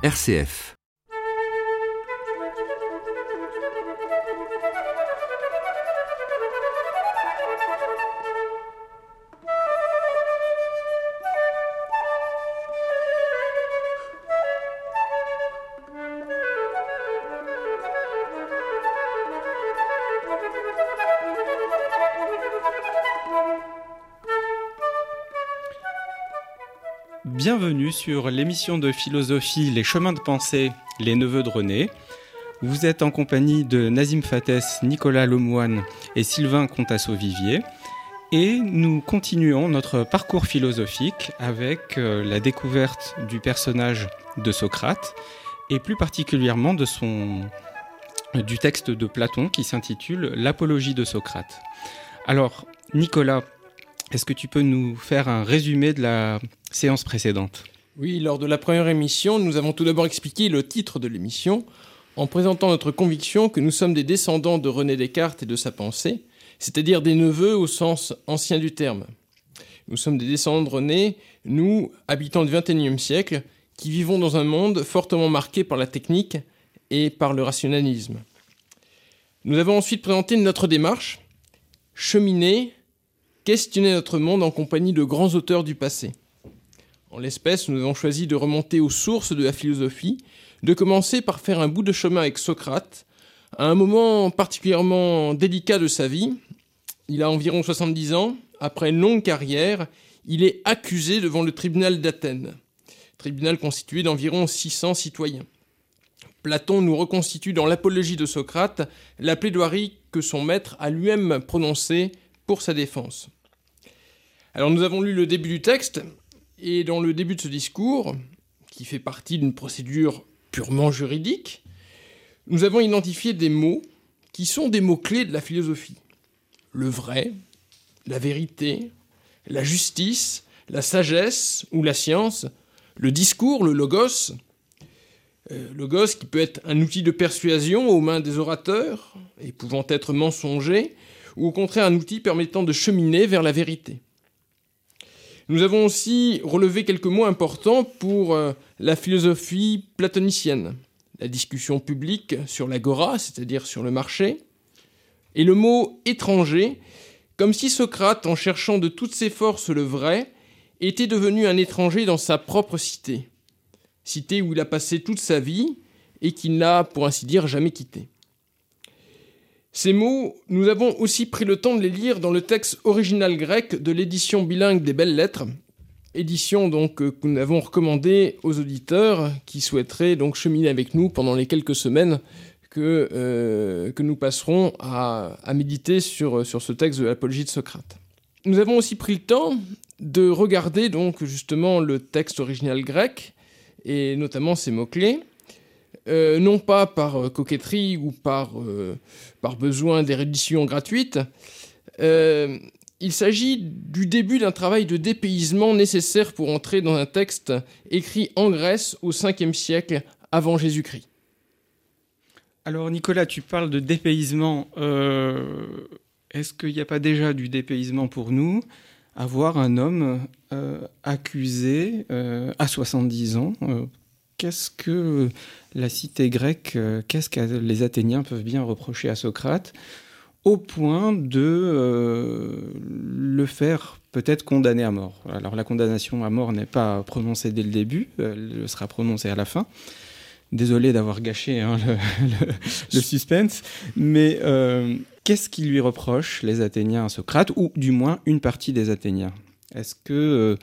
RCF. Bienvenue sur l'émission de philosophie Les chemins de pensée, les neveux de René. Vous êtes en compagnie de Nazim Fathès, Nicolas Lemoine et Sylvain Contasso-Vivier. Et nous continuons notre parcours philosophique avec la découverte du personnage de Socrate et plus particulièrement du texte de Platon qui s'intitule « L'apologie de Socrate ». Alors, Nicolas, est-ce que tu peux nous faire un résumé de la séance précédente ? Oui, lors de la première émission, nous avons tout d'abord expliqué le titre de l'émission en présentant notre conviction que nous sommes des descendants de René Descartes et de sa pensée, c'est-à-dire des neveux au sens ancien du terme. Nous sommes des descendants de René, nous, habitants du XXIe siècle, qui vivons dans un monde fortement marqué par la technique et par le rationalisme. Nous avons ensuite présenté notre démarche, cheminer, questionner notre monde en compagnie de grands auteurs du passé. En l'espèce, nous avons choisi de remonter aux sources de la philosophie, de commencer par faire un bout de chemin avec Socrate, à un moment particulièrement délicat de sa vie. Il a environ 70 ans. Après une longue carrière, il est accusé devant le tribunal d'Athènes, tribunal constitué d'environ 600 citoyens. Platon nous reconstitue dans l'apologie de Socrate la plaidoirie que son maître a lui-même prononcée pour sa défense. Alors nous avons lu le début du texte, et dans le début de ce discours, qui fait partie d'une procédure purement juridique, nous avons identifié des mots qui sont des mots-clés de la philosophie. Le vrai, la vérité, la justice, la sagesse ou la science, le discours, le logos. Logos qui peut être un outil de persuasion aux mains des orateurs et pouvant être mensonger, ou au contraire un outil permettant de cheminer vers la vérité. Nous avons aussi relevé quelques mots importants pour la philosophie platonicienne, la discussion publique sur l'agora, c'est-à-dire sur le marché, et le mot étranger, comme si Socrate, en cherchant de toutes ses forces le vrai, était devenu un étranger dans sa propre cité où il a passé toute sa vie et qu'il n'a, pour ainsi dire, jamais quitté. Ces mots, nous avons aussi pris le temps de les lire dans le texte original grec de l'édition bilingue des Belles Lettres, édition donc que nous avons recommandée aux auditeurs qui souhaiteraient donc cheminer avec nous pendant les quelques semaines que nous passerons à méditer sur ce texte de l'apologie de Socrate. Nous avons aussi pris le temps de regarder donc justement le texte original grec et notamment ses mots-clés. Non pas par coquetterie ou par besoin d'érudition gratuite. Il s'agit du début d'un travail de dépaysement nécessaire pour entrer dans un texte écrit en Grèce au 5e siècle avant Jésus-Christ. Alors Nicolas, tu parles de dépaysement. Est-ce qu'il n'y a pas déjà du dépaysement pour nous ? Avoir un homme accusé à 70 ans qu'est-ce que la cité grecque, qu'est-ce que les Athéniens peuvent bien reprocher à Socrate, au point de le faire peut-être condamner à mort. Alors la condamnation à mort n'est pas prononcée dès le début, elle sera prononcée à la fin. Désolé d'avoir gâché le suspense, mais qu'est-ce qu'ils lui reprochent, les Athéniens, à Socrate, ou du moins une partie des Athéniens ? Est-ce que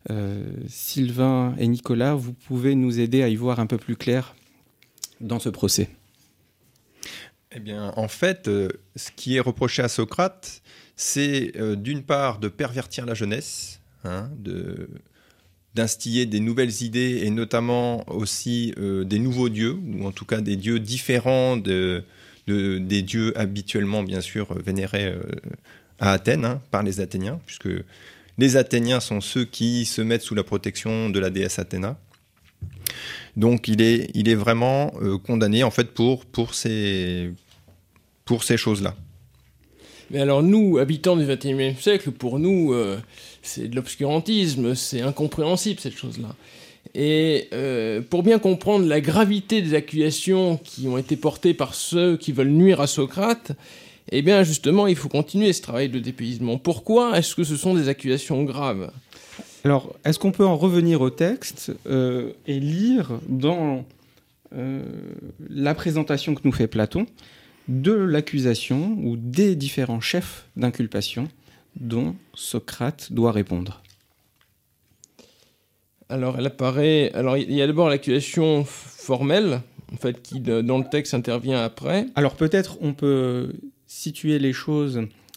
Sylvain et Nicolas, vous pouvez nous aider à y voir un peu plus clair dans ce procès ? Eh bien, en fait, ce qui est reproché à Socrate, c'est d'une part de pervertir la jeunesse, d'instiller des nouvelles idées et notamment aussi des nouveaux dieux, ou en tout cas des dieux différents des dieux habituellement, bien sûr, vénérés à Athènes par les Athéniens, puisque les Athéniens sont ceux qui se mettent sous la protection de la déesse Athéna. Donc il est vraiment condamné en fait pour ces choses-là. Mais alors nous, habitants du XXIe siècle, pour nous, c'est de l'obscurantisme, c'est incompréhensible cette chose-là. Et pour bien comprendre la gravité des accusations qui ont été portées par ceux qui veulent nuire à Socrate, eh bien justement, il faut continuer ce travail de dépaysement. Pourquoi est-ce que ce sont des accusations graves ? Alors, est-ce qu'on peut en revenir au texte et lire dans la présentation que nous fait Platon de l'accusation ou des différents chefs d'inculpation dont Socrate doit répondre? Alors, elle apparaît. Alors, il y a d'abord l'accusation formelle, en fait, qui dans le texte intervient après. Alors, peut-être on peut situer les choses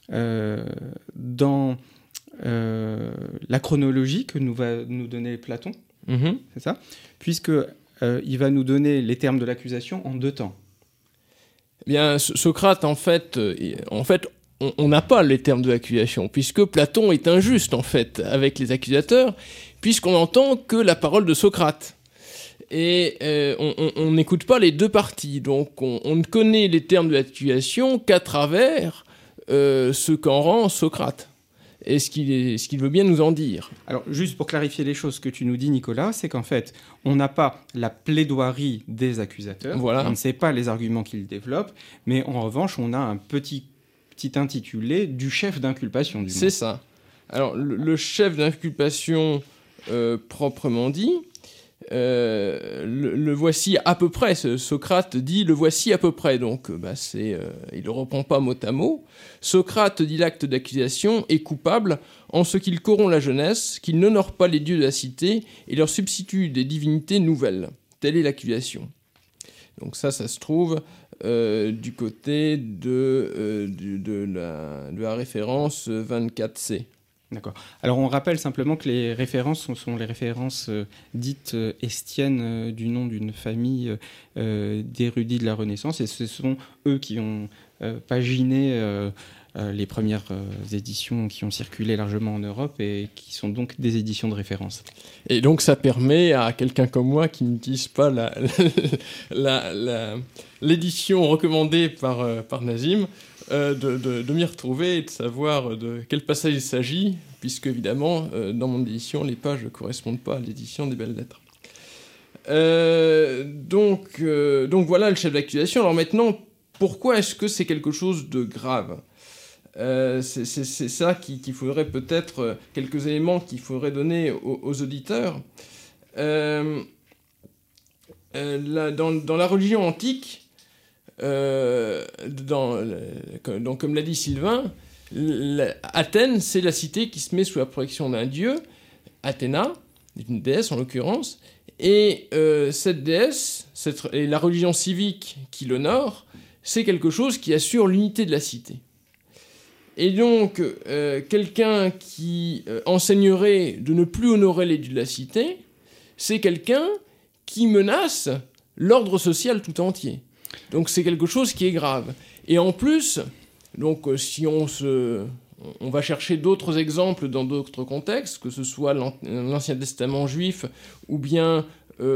dans la chronologie que nous va nous donner Platon, c'est ça ? Puisque il va nous donner les termes de l'accusation en 2 temps. Eh bien, Socrate, en fait, on n'a pas les termes de l'accusation, puisque Platon est injuste, en fait, avec les accusateurs, puisqu'on n'entend que la parole de Socrate. Et on n'écoute pas les 2 parties, donc on ne connaît les termes de l'accusation qu'à travers ce qu'en rend Socrate, et ce qu'il veut bien nous en dire. Alors, juste pour clarifier les choses, ce que tu nous dis, Nicolas, c'est qu'en fait, on n'a pas la plaidoirie des accusateurs, voilà. On ne sait pas les arguments qu'ils développent, mais en revanche, on a un petit intitulé du chef d'inculpation. C'est ça. Alors, le chef d'inculpation proprement dit, le voici à peu près. Socrate dit le voici à peu près. Donc, il ne reprend pas mot à mot. Socrate dit l'acte d'accusation est coupable en ce qu'il corrompt la jeunesse, qu'il n'honore pas les dieux de la cité et leur substitue des divinités nouvelles. Telle est l'accusation. Donc ça se trouve du côté de la référence 24c. D'accord. Alors on rappelle simplement que les références sont les références dites estiennes du nom d'une famille d'érudits de la Renaissance, et ce sont eux qui ont paginé les premières éditions qui ont circulé largement en Europe et qui sont donc des éditions de référence. Et donc ça permet à quelqu'un comme moi qui n'utilise pas l'édition recommandée par Nazim de m'y retrouver et de savoir de quel passage il s'agit, puisque évidemment, dans mon édition, les pages ne correspondent pas à l'édition des Belles-Lettres. Donc voilà le chef d'accusation. Alors maintenant, pourquoi est-ce que c'est quelque chose de grave ? C'est ça qu'il faudrait peut-être, quelques éléments qu'il faudrait donner aux auditeurs. Dans la religion antique, donc comme l'a dit Sylvain, Athènes, c'est la cité qui se met sous la protection d'un dieu, Athéna, une déesse en l'occurrence, et cette déesse, et la religion civique qui l'honore, c'est quelque chose qui assure l'unité de la cité. Et donc, quelqu'un qui enseignerait de ne plus honorer les dieux de la cité, c'est quelqu'un qui menace l'ordre social tout entier. Donc c'est quelque chose qui est grave. Et en plus, donc, si on va chercher d'autres exemples dans d'autres contextes, que ce soit l'Ancien Testament juif ou bien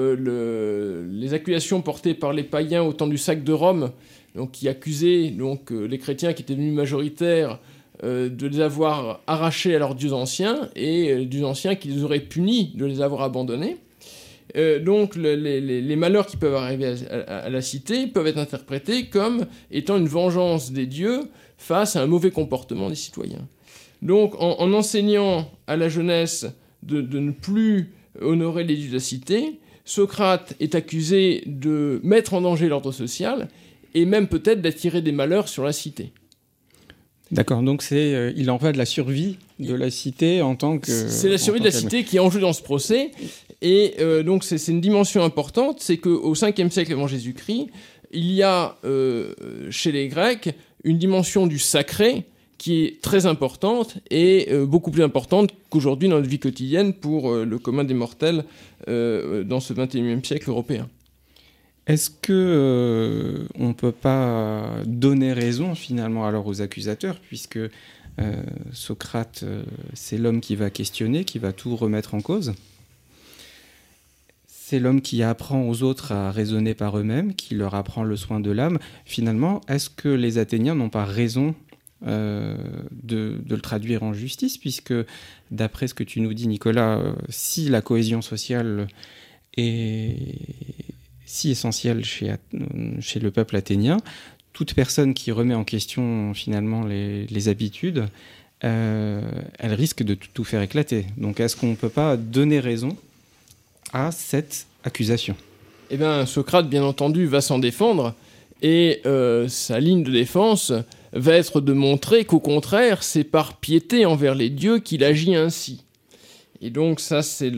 les accusations portées par les païens au temps du sac de Rome, donc, qui accusaient donc, les chrétiens qui étaient devenus majoritaires de les avoir arrachés à leurs dieux anciens, et dieux anciens qui les auraient punis de les avoir abandonnés. Donc les malheurs qui peuvent arriver à la cité peuvent être interprétés comme étant une vengeance des dieux face à un mauvais comportement des citoyens. Donc en enseignant à la jeunesse de ne plus honorer les dieux de la cité, Socrate est accusé de mettre en danger l'ordre social et même peut-être d'attirer des malheurs sur la cité. D'accord, donc il en va de la survie de la cité en tant que... C'est la survie de la cité qui est en jeu dans ce procès, et donc c'est une dimension importante, c'est qu'au 5e siècle avant Jésus-Christ, il y a chez les Grecs une dimension du sacré qui est très importante, et beaucoup plus importante qu'aujourd'hui dans notre vie quotidienne pour le commun des mortels dans ce 21e siècle européen. Est-ce que on peut pas donner raison finalement alors aux accusateurs, puisque Socrate, c'est l'homme qui va questionner, qui va tout remettre en cause. C'est l'homme qui apprend aux autres à raisonner par eux-mêmes, qui leur apprend le soin de l'âme. Finalement, est-ce que les Athéniens n'ont pas raison de le traduire en justice, puisque d'après ce que tu nous dis, Nicolas, si la cohésion sociale est si essentiel chez le peuple athénien. Toute personne qui remet en question finalement les habitudes, elle risque de tout faire éclater. Donc est-ce qu'on ne peut pas donner raison à cette accusation ? Eh bien, Socrate, bien entendu, va s'en défendre, et sa ligne de défense va être de montrer qu'au contraire, c'est par piété envers les dieux qu'il agit ainsi. Et donc ça, c'est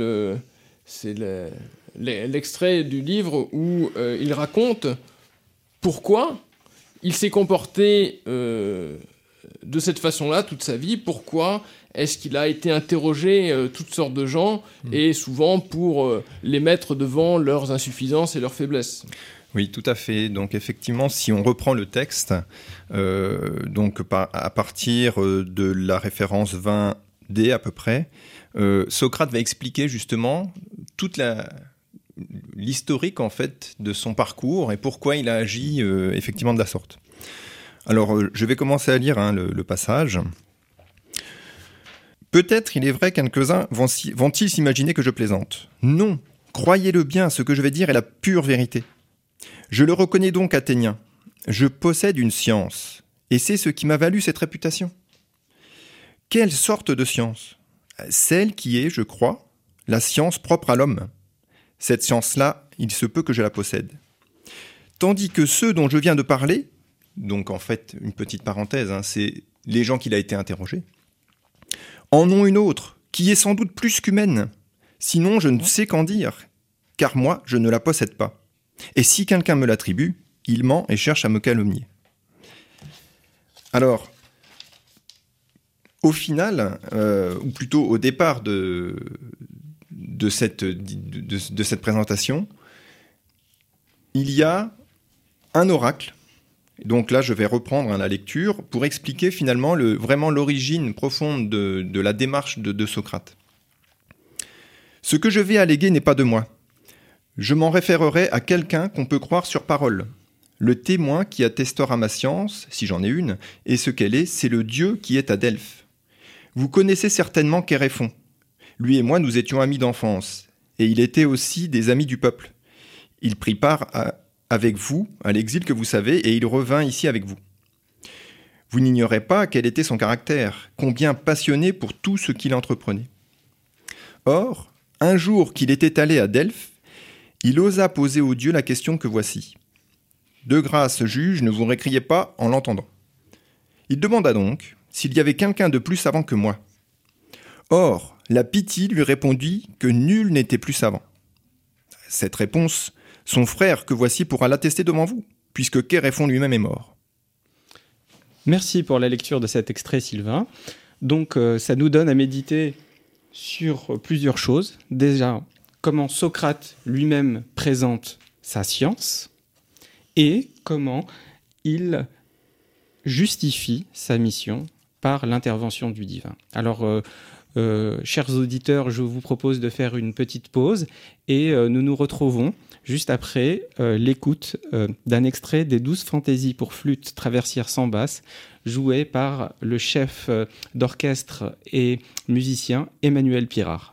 l'extrait du livre où il raconte pourquoi il s'est comporté de cette façon-là toute sa vie, pourquoi est-ce qu'il a été interrogé toutes sortes de gens, et souvent pour les mettre devant leurs insuffisances et leurs faiblesses. Oui, tout à fait. Donc effectivement, si on reprend le texte, à partir de la référence 20D à peu près, Socrate va expliquer justement toute l'historique en fait de son parcours et pourquoi il a agi effectivement de la sorte. Alors, je vais commencer à lire le passage. Peut-être il est vrai quelques-uns vont-ils s'imaginer que je plaisante. Non, croyez-le bien, ce que je vais dire est la pure vérité. Je le reconnais donc athénien. Je possède une science, et c'est ce qui m'a valu cette réputation. Quelle sorte de science ? Celle qui est, je crois, la science propre à l'homme. Cette science-là, il se peut que je la possède. Tandis que ceux dont je viens de parler, donc en fait, une petite parenthèse, c'est les gens qu'il a été interrogé, en ont une autre, qui est sans doute plus qu'humaine. Sinon, je ne sais qu'en dire, car moi, je ne la possède pas. Et si quelqu'un me l'attribue, il ment et cherche à me calomnier. Alors, au final, ou plutôt au départ de cette présentation, il y a un oracle. Donc là, je vais reprendre la lecture pour expliquer finalement vraiment l'origine profonde de la démarche de Socrate. Ce que je vais alléguer n'est pas de moi. Je m'en référerai à quelqu'un qu'on peut croire sur parole. Le témoin qui attestera ma science, si j'en ai une, et ce qu'elle est, c'est le dieu qui est à Delphes. Vous connaissez certainement Kéréphon. Lui et moi, nous étions amis d'enfance, et il était aussi des amis du peuple. Il prit part avec vous à l'exil que vous savez, et il revint ici avec vous. Vous n'ignorez pas quel était son caractère, combien passionné pour tout ce qu'il entreprenait. Or, un jour qu'il était allé à Delphes, il osa poser aux dieux la question que voici. De grâce, juge, ne vous récriez pas en l'entendant. Il demanda donc s'il y avait quelqu'un de plus savant que moi. Or, la Pythie lui répondit que nul n'était plus savant. Cette réponse, son frère que voici pourra l'attester devant vous, puisque Kéréphon lui-même est mort. Merci pour la lecture de cet extrait, Sylvain. Donc, ça nous donne à méditer sur plusieurs choses. Déjà, comment Socrate lui-même présente sa science et comment il justifie sa mission par l'intervention du divin. Alors, chers auditeurs, je vous propose de faire une petite pause et nous nous retrouvons juste après l'écoute d'un extrait des 12 fantaisies pour flûte traversière sans basse, joué par le chef d'orchestre et musicien Emmanuel Pirard.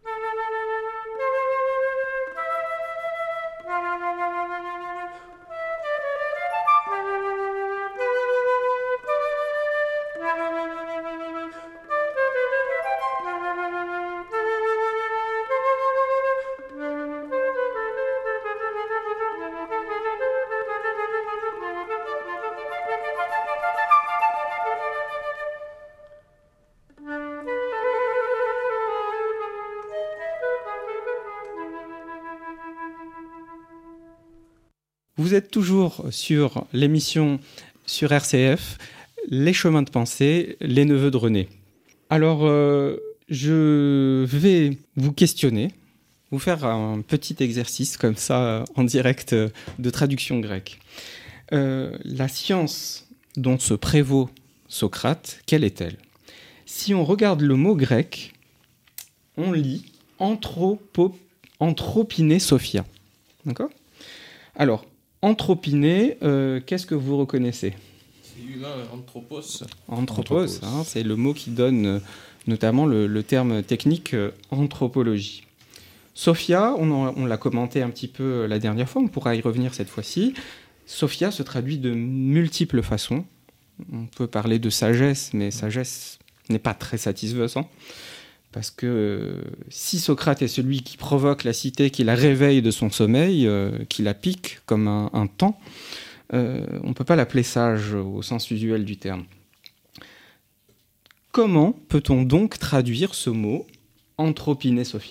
Vous êtes toujours sur l'émission sur RCF, Les chemins de pensée, les neveux de René. Alors, je vais vous questionner, vous faire un petit exercice comme ça en direct de traduction grecque. La science dont se prévaut Socrate, quelle est-elle ? Si on regarde le mot grec, on lit anthropiné sophia. D'accord ? Alors, anthropiné, qu'est-ce que vous reconnaissez ? C'est humain, anthropos. Anthropos, c'est le mot qui donne notamment le terme technique anthropologie. Sophia, on l'a commenté un petit peu la dernière fois, on pourra y revenir cette fois-ci. Sophia se traduit de multiples façons. On peut parler de sagesse, mais sagesse n'est pas très satisfaisant. Parce que si Socrate est celui qui provoque la cité, qui la réveille de son sommeil, qui la pique comme un taon, on ne peut pas l'appeler sage au sens usuel du terme. Comment peut-on donc traduire ce mot anthropiné Sophia ?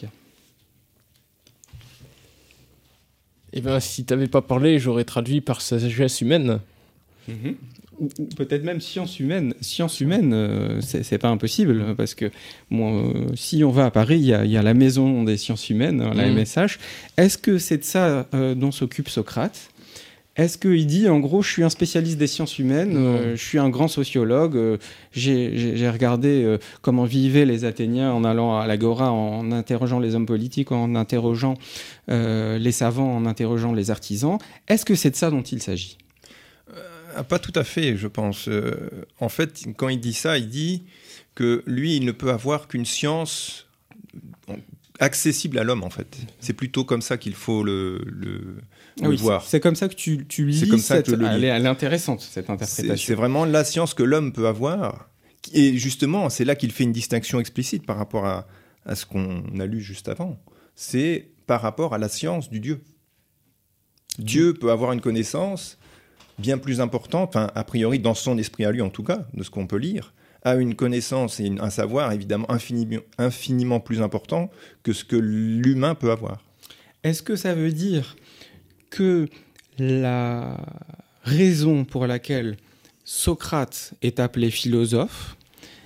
Eh bien, si tu n'avais pas parlé, j'aurais traduit par sagesse humaine. Ou peut-être même science humaine. Science humaine, c'est pas impossible, parce que si on va à Paris, il y a la maison des sciences humaines, la MSH. Est-ce que c'est de ça dont s'occupe Socrate ? Est-ce qu'il dit, en gros, je suis un spécialiste des sciences humaines, je suis un grand sociologue, j'ai regardé comment vivaient les Athéniens en allant à l'Agora, en interrogeant les hommes politiques, en interrogeant les savants, en interrogeant les artisans. Est-ce que c'est de ça dont il s'agit ? Pas tout à fait, je pense. En fait, quand il dit ça, il dit que lui, il ne peut avoir qu'une science accessible à l'homme, en fait. C'est plutôt comme ça qu'il faut le voir. C'est comme ça que tu lis. C'est comme ça que je le lis. Elle est intéressante, cette interprétation. C'est vraiment la science que l'homme peut avoir. Et justement, c'est là qu'il fait une distinction explicite par rapport à ce qu'on a lu juste avant. C'est par rapport à la science du Dieu. Dieu peut avoir une connaissance bien plus importante, enfin, a priori dans son esprit à lui en tout cas, de ce qu'on peut lire, a une connaissance et un savoir évidemment infiniment plus important que ce que l'humain peut avoir. Est-ce que ça veut dire que la raison pour laquelle Socrate est appelé philosophe,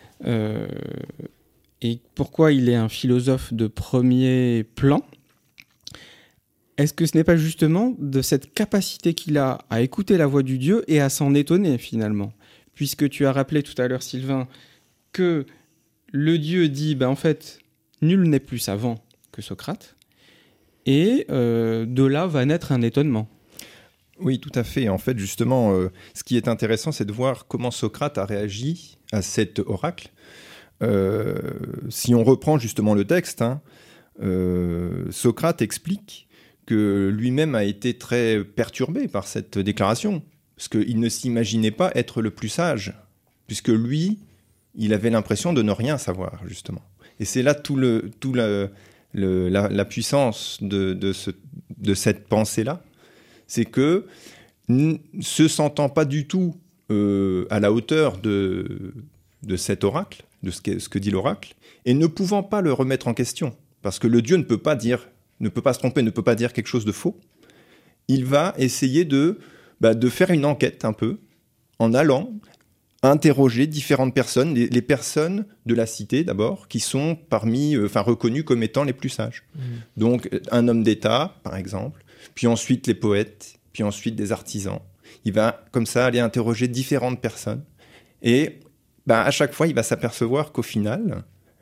et pourquoi il est un philosophe de premier plan, est-ce que ce n'est pas justement de cette capacité qu'il a à écouter la voix du Dieu et à s'en étonner finalement ? Puisque tu as rappelé tout à l'heure, Sylvain, que le Dieu dit, en fait, nul n'est plus savant que Socrate, et de là va naître un étonnement. Oui, tout à fait. En fait, justement, ce qui est intéressant, c'est de voir comment Socrate a réagi à cet oracle. Si on reprend justement le texte, Socrate explique que lui-même a été très perturbé par cette déclaration, parce qu'il ne s'imaginait pas être le plus sage, puisque lui, il avait l'impression de ne rien savoir, justement. Et c'est là la puissance de cette pensée-là, c'est que, se sentant pas du tout à la hauteur de cet oracle, de ce que dit l'oracle, et ne pouvant pas le remettre en question, parce que le Dieu ne peut pas se tromper, ne peut pas dire quelque chose de faux, il va essayer de faire une enquête un peu, en allant interroger différentes personnes, les personnes de la cité d'abord, qui sont reconnues comme étant les plus sages. Donc un homme d'État, par exemple, puis ensuite les poètes, puis ensuite des artisans. Il va comme ça aller interroger différentes personnes, et à chaque fois il va s'apercevoir qu'au final,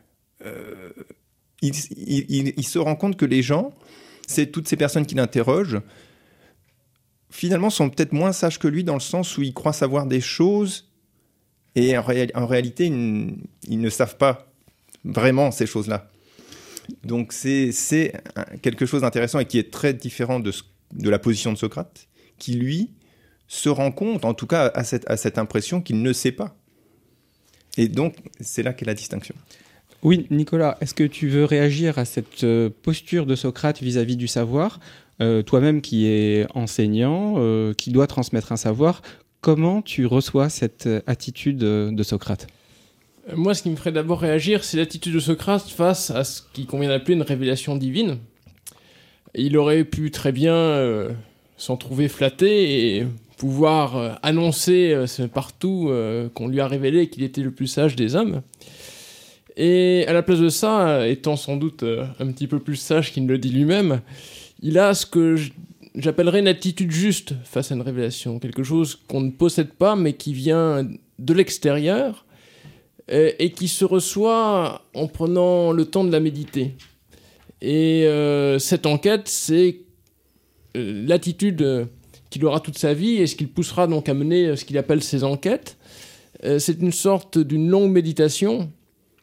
il se rend compte que les gens, toutes ces personnes qu'il interroge, finalement sont peut-être moins sages que lui, dans le sens où ils croient savoir des choses et en réalité ils ne savent pas vraiment ces choses-là. Donc c'est quelque chose d'intéressant et qui est très différent de la position de Socrate, qui lui se rend compte, en tout cas à cette impression qu'il ne sait pas. Et donc c'est là qu'est la distinction. Oui, Nicolas, est-ce que tu veux réagir à cette posture de Socrate vis-à-vis du savoir ? Toi-même qui es enseignant, qui doit transmettre un savoir, comment tu reçois cette attitude de Socrate ? Moi, ce qui me ferait d'abord réagir, c'est l'attitude de Socrate face à ce qui convient d'appeler une révélation divine. Il aurait pu très bien s'en trouver flatté et pouvoir annoncer partout qu'on lui a révélé qu'il était le plus sage des hommes. Et à la place de ça, étant sans doute un petit peu plus sage qu'il ne le dit lui-même, il a ce que j'appellerais une attitude juste face à une révélation. Quelque chose qu'on ne possède pas, mais qui vient de l'extérieur et qui se reçoit en prenant le temps de la méditer. Et cette enquête, c'est l'attitude qu'il aura toute sa vie et ce qu'il poussera donc à mener ce qu'il appelle ses enquêtes. C'est une sorte d'une longue méditation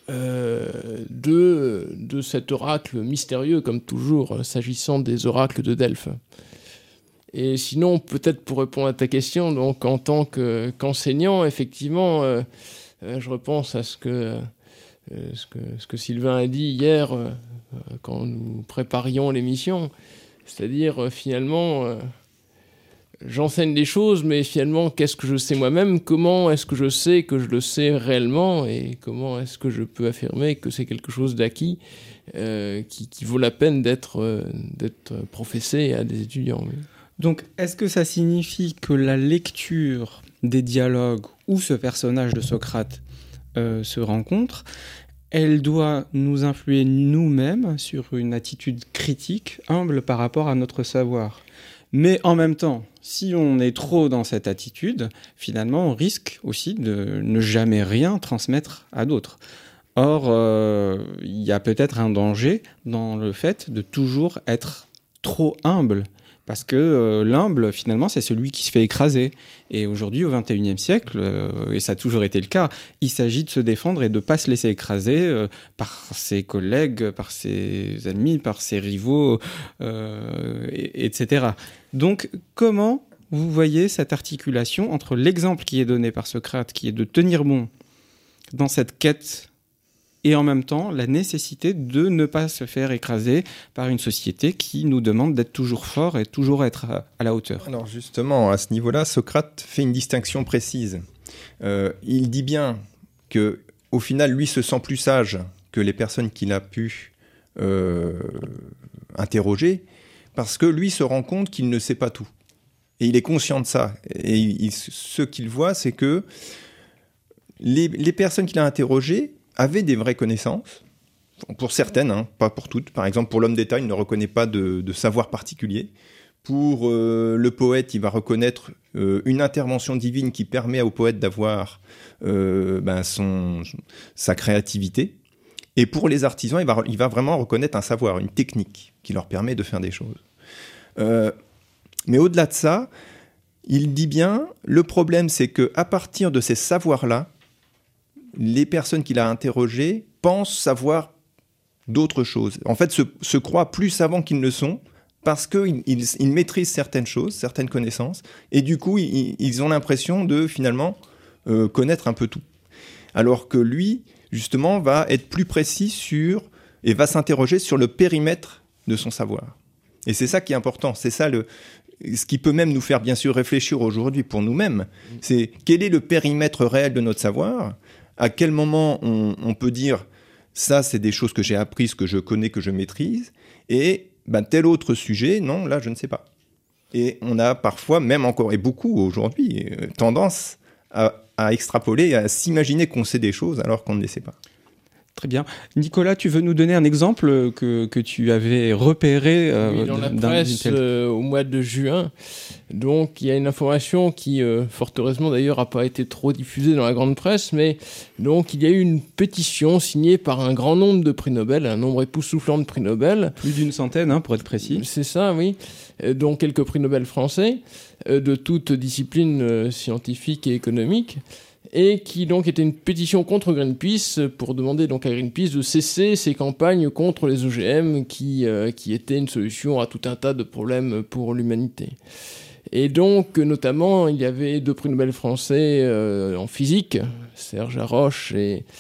de cet oracle mystérieux, comme toujours, s'agissant des oracles de Delphes. Et sinon, peut-être pour répondre à ta question, donc en tant qu'enseignant, effectivement, je repense à ce que Sylvain a dit hier quand nous préparions l'émission, c'est-à-dire finalement, j'enseigne des choses, mais finalement, qu'est-ce que je sais moi-même? Comment est-ce que je sais que je le sais réellement? Et comment est-ce que je peux affirmer que c'est quelque chose d'acquis qui vaut la peine d'être professé à des étudiants? Oui. Donc, est-ce que ça signifie que la lecture des dialogues où ce personnage de Socrate se rencontre, elle doit nous influer nous-mêmes sur une attitude critique, humble par rapport à notre savoir? Mais en même temps, si on est trop dans cette attitude, finalement, on risque aussi de ne jamais rien transmettre à d'autres. Or, il y a peut-être un danger dans le fait de toujours être trop humble. Parce que l'humble, finalement, c'est celui qui se fait écraser. Et aujourd'hui, au XXIe siècle, et ça a toujours été le cas, il s'agit de se défendre et de ne pas se laisser écraser par ses collègues, par ses ennemis, par ses rivaux, etc. Donc, comment vous voyez cette articulation entre l'exemple qui est donné par Socrate, qui est de tenir bon dans cette quête, et en même temps la nécessité de ne pas se faire écraser par une société qui nous demande d'être toujours fort et toujours être à la hauteur? Alors justement, à ce niveau-là, Socrate fait une distinction précise. Il dit bien qu'au final, lui se sent plus sage que les personnes qu'il a pu interroger, parce que lui se rend compte qu'il ne sait pas tout. Et il est conscient de ça. Et ce qu'il voit, c'est que les personnes qu'il a interrogées avaient des vraies connaissances, pour certaines, hein, pas pour toutes. Par exemple, pour l'homme d'État, il ne reconnaît pas de savoir particulier. Pour le poète, il va reconnaître une intervention divine qui permet au poète d'avoir sa créativité. Et pour les artisans, il va vraiment reconnaître un savoir, une technique qui leur permet de faire des choses. Mais au-delà de ça, il dit bien, le problème, c'est qu'à partir de ces savoirs-là, les personnes qu'il a interrogées pensent savoir d'autres choses. En fait, se croient plus savants qu'ils ne le sont parce qu'ils maîtrisent certaines choses, certaines connaissances, et du coup, ils ont l'impression de, finalement, connaître un peu tout. Alors que lui, justement, va être plus précis et va s'interroger sur le périmètre de son savoir. Et c'est ça qui est important. C'est ça ce qui peut même nous faire, bien sûr, réfléchir aujourd'hui pour nous-mêmes. C'est quel est le périmètre réel de notre savoir ? À quel moment on peut dire ça, c'est des choses que j'ai apprises, que je connais, que je maîtrise, et tel autre sujet, non, là, je ne sais pas. Et on a parfois, même encore, et beaucoup aujourd'hui, tendance à extrapoler, à s'imaginer qu'on sait des choses alors qu'on ne les sait pas. Très bien. Nicolas, tu veux nous donner un exemple que tu avais repéré oui, dans la presse au mois de juin. Donc, il y a une information qui, fort heureusement d'ailleurs, n'a pas été trop diffusée dans la grande presse, mais donc il y a eu une pétition signée par un grand nombre de prix Nobel, un nombre époustouflant de prix Nobel. Plus d'une centaine, pour être précis. C'est ça, oui. Dont quelques prix Nobel français, de toutes disciplines scientifiques et économiques. Et qui donc était une pétition contre Greenpeace pour demander donc à Greenpeace de cesser ses campagnes contre les OGM qui étaient une solution à tout un tas de problèmes pour l'humanité. Et donc, notamment, il y avait 2 prix Nobel français en physique, Serge Haroche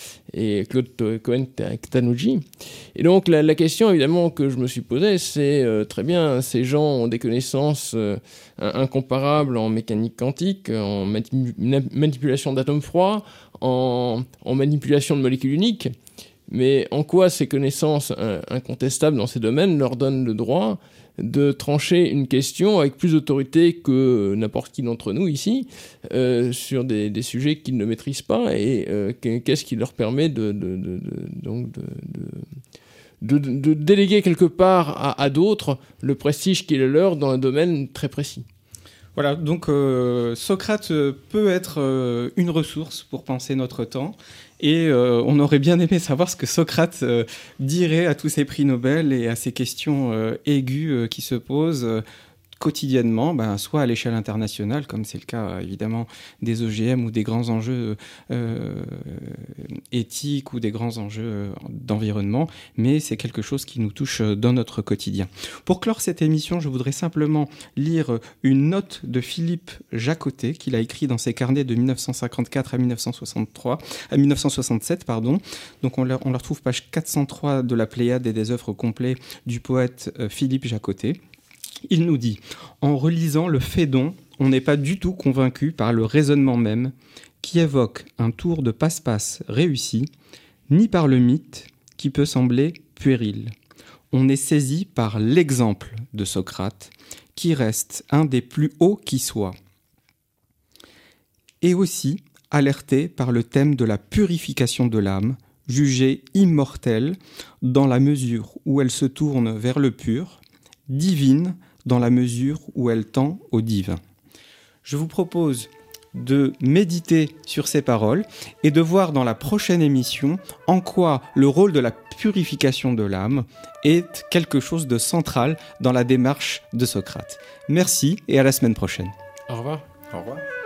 et Claude Cohen-Tanouji. Et donc, la question, évidemment, que je me suis posée, c'est très bien, ces gens ont des connaissances incomparables en mécanique quantique, en manipulation d'atomes froids, en manipulation de molécules uniques, mais en quoi ces connaissances incontestables dans ces domaines leur donnent le droit de trancher une question avec plus d'autorité que n'importe qui d'entre nous ici sur des sujets qu'ils ne maîtrisent pas, et qu'est-ce qui leur permet de déléguer quelque part à d'autres le prestige qui est le leur dans un domaine très précis. Voilà, donc Socrate peut être une ressource pour penser notre temps, et on aurait bien aimé savoir ce que Socrate dirait à tous ces prix Nobel et à ces questions aiguës qui se posent. quotidiennement, soit à l'échelle internationale, comme c'est le cas évidemment des OGM ou des grands enjeux éthiques ou des grands enjeux d'environnement, mais c'est quelque chose qui nous touche dans notre quotidien. Pour clore cette émission, je voudrais simplement lire une note de Philippe Jacotet qu'il a écrit dans ses carnets de 1954 à 1967. Donc on le retrouve page 403 de la Pléiade et des œuvres complètes du poète Philippe Jacotet. Il nous dit « En relisant le Phédon, on n'est pas du tout convaincu par le raisonnement même qui évoque un tour de passe-passe réussi, ni par le mythe qui peut sembler puéril. On est saisi par l'exemple de Socrate, qui reste un des plus hauts qui soit, et aussi alerté par le thème de la purification de l'âme, jugée immortelle dans la mesure où elle se tourne vers le pur, divine dans la mesure où elle tend au divin. » Je vous propose de méditer sur ces paroles et de voir dans la prochaine émission en quoi le rôle de la purification de l'âme est quelque chose de central dans la démarche de Socrate. Merci et à la semaine prochaine. Au revoir. Au revoir.